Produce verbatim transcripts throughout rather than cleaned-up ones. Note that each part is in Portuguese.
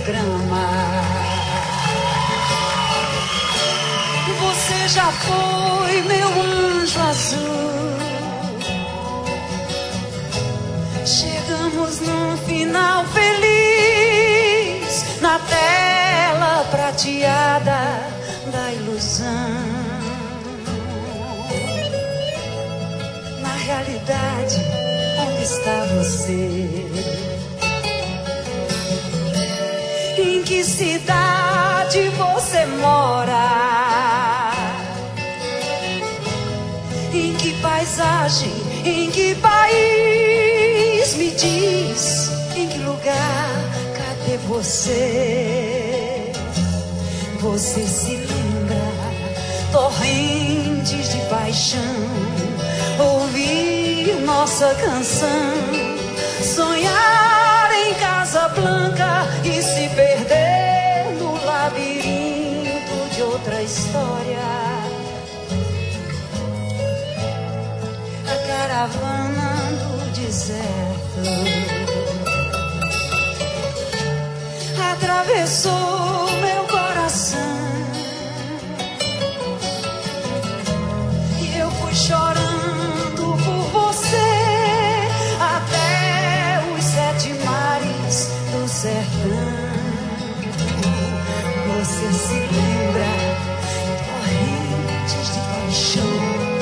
grama. Você já foi meu anjo azul. Chegamos num final feliz na tela prateada da ilusão. Na realidade, onde está você? Em que cidade você mora? Em que paisagem? Em que país? Me diz, em que lugar? Cadê você? Você se lembra? Torrentes de paixão, ouvir nossa canção, sonhar em Casablanca e se perder no labirinto de outra história. A caravana do deserto atravessou meu coração e eu fui chorando por você até os sete mares do sertão. Você se lembra? Torrentes de paixão,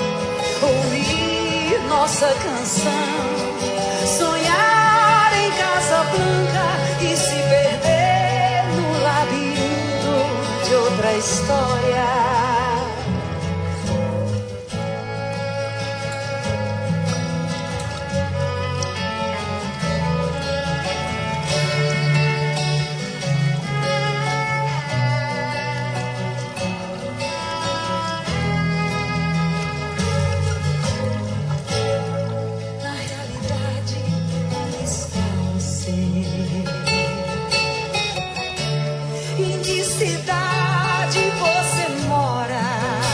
ouvir nossa canção, sonhar em Casablanca e se perder no labirinto de outra história. Em que cidade você mora?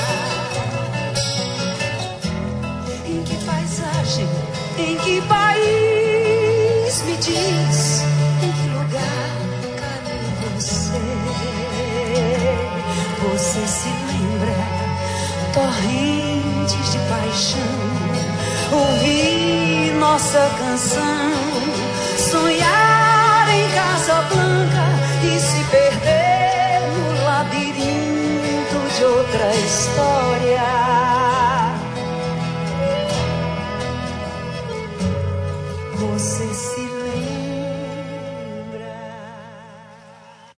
Em que paisagem? Em que país? Me diz, em que lugar? Cadê você? Você se lembra? Torrentes de paixão, ouvir nossa canção, sonhar em Casablanca e se perder no labirinto de outra história. Você se